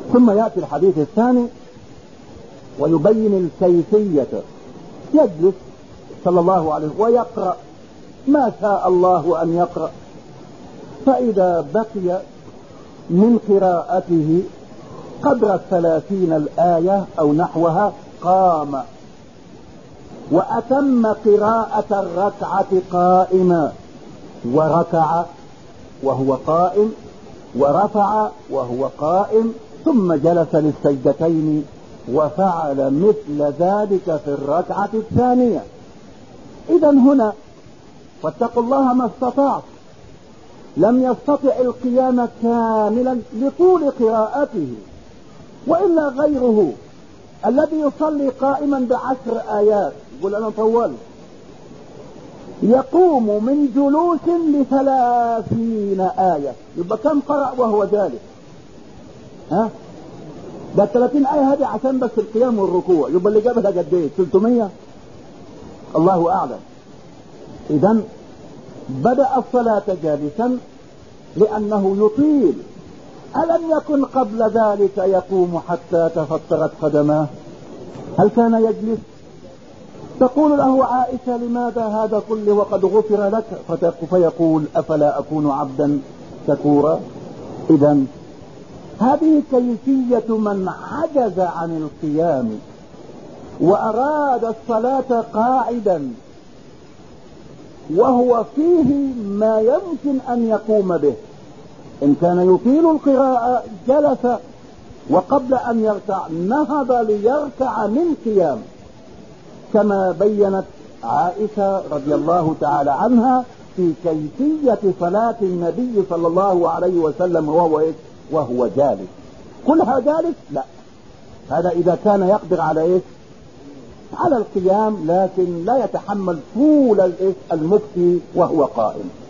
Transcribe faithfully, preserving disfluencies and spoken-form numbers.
ثم يأتي الحديث الثاني ويبين الكيفية. يجلس صلى الله عليه وسلم ويقرأ ما شاء الله أن يقرأ، فإذا بقي من قراءته قدر الثلاثين الآية أو نحوها قام وأتم قراءة الركعة قائما، وركع وهو قائم، ورفع وهو قائم، ثم جلس للسجدتين وفعل مثل ذلك في الركعة الثانية. إذا هنا فاتقوا الله ما استطعت، لم يستطع القيام كاملا لطول قراءته، وإلا غيره الذي يصلي قائما بعشر آيات يقول أنا طول، يقوم من جلوس لثلاثين آية، يبقى كم قرأ وهو جالس؟ ها؟ ده ثلاثين آية هذه عشان بس القيام والركوع، يبقى اللي جابها قد ايه؟ ثلاثمية؟ الله أعلم. إذن بدأ الصلاة جالسا لأنه يطيل. ألم يكن قبل ذلك يقوم حتى تفطرت قدماه؟ هل كان يجلس؟ تقول له عائشة لماذا هذا كله وقد غفر لك؟ فيقول أفلا أكون عبدا شكورا. إذن هذه كيفية من عجز عن القيام وأراد الصلاة قاعدا وهو فيه ما يمكن أن يقوم به. إن كان يطيل القراءة جلس، وقبل أن يركع نهض ليركع من قيام، كما بينت عائشة رضي الله تعالى عنها في كيفية صلاة النبي صلى الله عليه وسلم وهو إيه؟ وهو جالس. كلها جالس؟ لا، هذا إذا كان يقدر على إيه؟ على القيام، لكن لا يتحمل طول المكث وهو قائم.